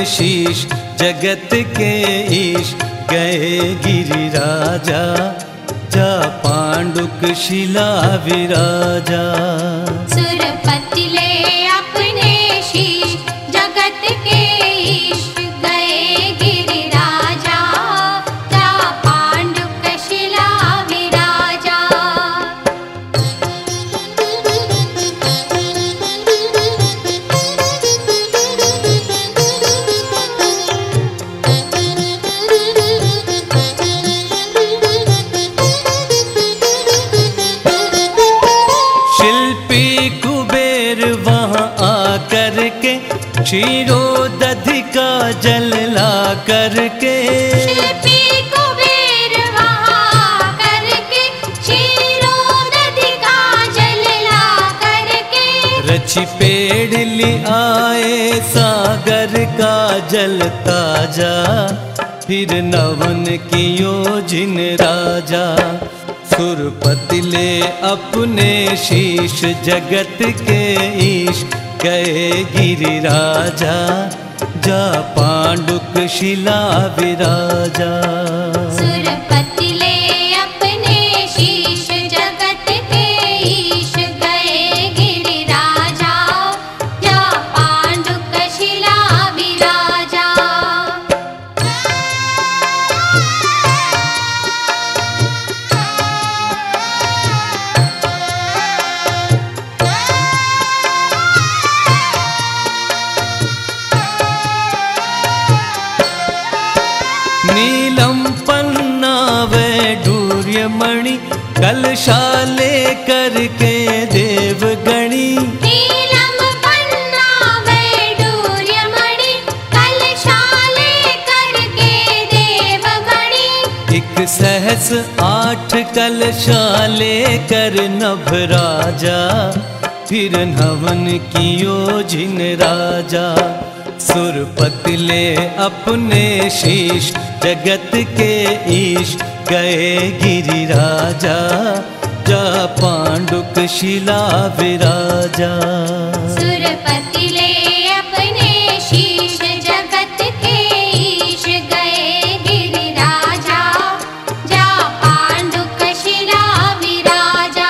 शीश जगत के ईश गए गिरिराजा, जा पांडुक शिला विराजा। सुरपति ले अपने शीश जगत के ईश गए गिरिराजा, जा पांडुक शिला विराजा। शिल्पी कुबेर वहाँ आकर के क्षीरोदधि का जल ला करके, शिल्पी कुबेर वहाँ करके क्षीरोदधि का जल ला करके, रचि पेड़ ले आए सागर का जल ताजा, फिर नवन कियो जिन राजा। सुरपति ले अपने शीश जगत के ईश गए गिरिराजा, जा पांडुक शिला विराजा। सुरपति ले अपने शीश जगत के ईश गए गिरिराजा, जा पांडुक शिला विराजा। नीलम पन्ना वैडूर्यमणि कलशाले करके देवगणी, नीलम पन्ना वैडूर्यमणि कलशाले करके देवगणी, एक सहस 8 कलशाले कर नभ राजा, फिर नवन कियो जिन राजा। सुरपति ले अपने शीश जगत के ईश गए गिरिराजा, जा पांडुक शिला विराजा। सुरपति ले अपने शीश जगत के ईश गए गिरिराजा, जा पांडुक शिला विराजा।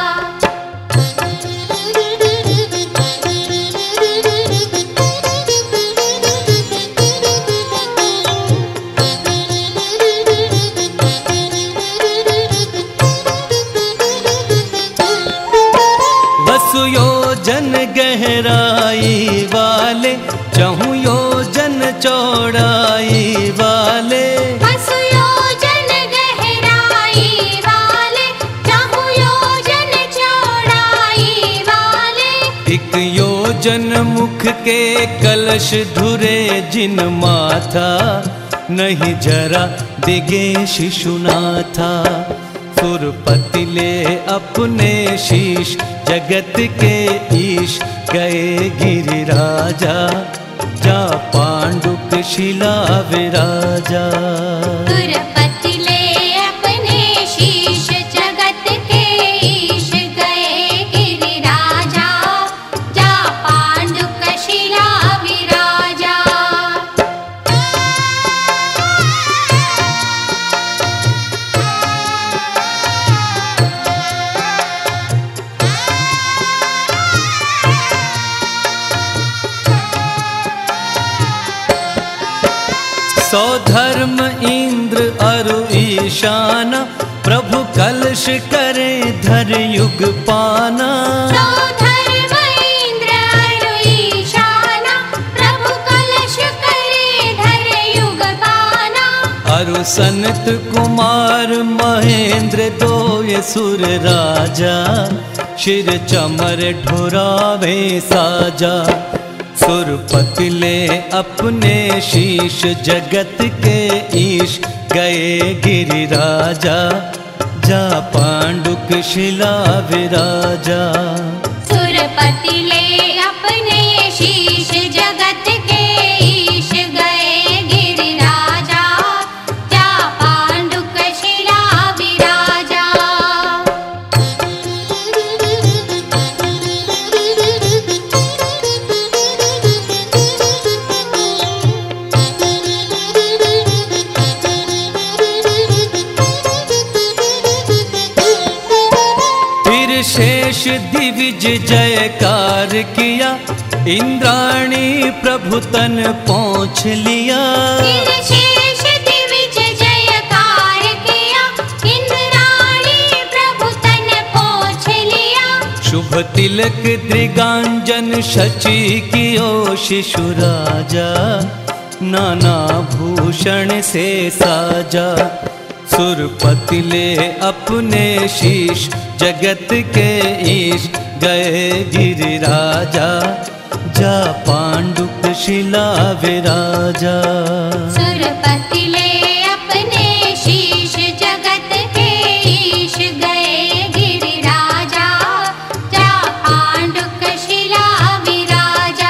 योजन गहराई वाले, चहु योजन चौड़ाई वाले, बसु योजन गहराई वाले, चहु योजन चौड़ाई वाले, एक योजन मुख के कलश धुरे जिन माथा, नहीं जरा दिगे शिशुनाथा। सुरपति ले अपने शीश जगत के ईश गए गिरिराजा, जा पांडुक शिला विराजा। सुरपति ले अपने शीश जगत के ईश गए गिरिराजा, जा पांडुक शिला विराजा। सौधर्म इंद्र अरु ईशाना, प्रभु कलश करे धर युग पाना। सौधर्म इंद्र अरु ईशाना, प्रभु कलश करे धर युग पाना। अरु सनत कुमार महेंद्र दोय सुर राजा, शिर चमर ढुरावे साजा। सुरपति ले अपने शीश जगत के ईश गए गिरिराजा, जा पांडुक शिला विराजा। सुरपति ले अपने शीश जगत के ईश गए गिरिराजा, जा पांडुक शिला विराजा। दिविज जयकार किया, इंद्राणी प्रभु तन पहुँच लिया। फिर शेष दिविज जयकार किया, इंद्राणी प्रभु तन पहुँच लिया। शुभ तिलक दृगांजन शची कियो शिशु राजा, नाना भूषण से साजा। सुरपति ले अपने शीश, जगत के ईश गए गिरिराजा, जा पांडुक शिला विराजा। सुरपति ले अपने शीश, जगत के ईश गए गिरिराजा, जा पांडुक शिला विराजा।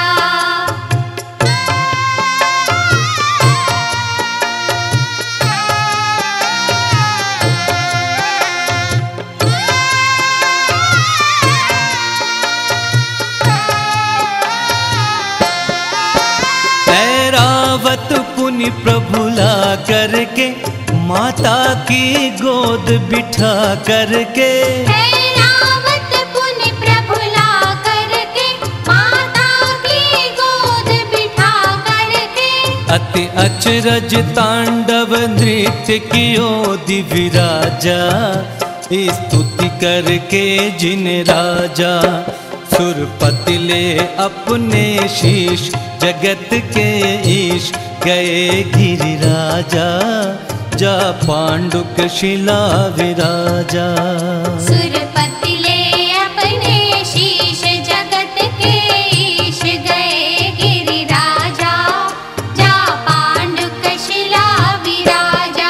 ऐरावत पुनि प्रभु ला करके, माता की गोद बिठा करके। ऐरावत पुनि प्रभु ला करके, माता की गोद बिठा करके। अति अचरज तांडव नृत्य कियो दिव्य राजा, स्तुति करके जिन राजा। सुरपति ले अपने शीश, जगत के ईश गए गिरिराजा, जा पांडुक शिला विराजा। सुरपति ले अपने शीश, जगत के ईश गए गिरिराजा, जा पांडुक शिला विराजा।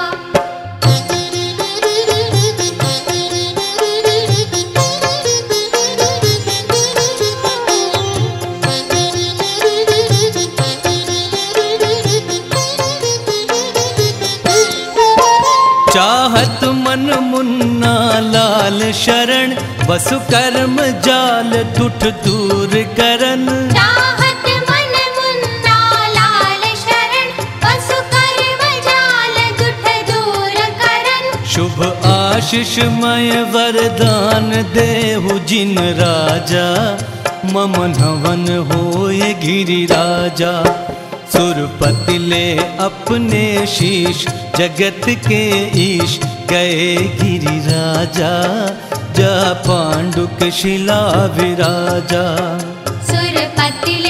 चाहत मन मुन्ना लाल शरण, वसु कर्म जाल दुठ दूर करन। चाहत मन मुन्ना लाल शरण, वसु कर्म जाल दुठ दूर करन। शुभ आशीषमय वरदान देहु जिन राजा, मम नवन होय गिरिराजा। सुरपति ले अपने शीश, जगत के ईश गए गिरिराजा, जा पांडुक शिला विराजा। सुरपति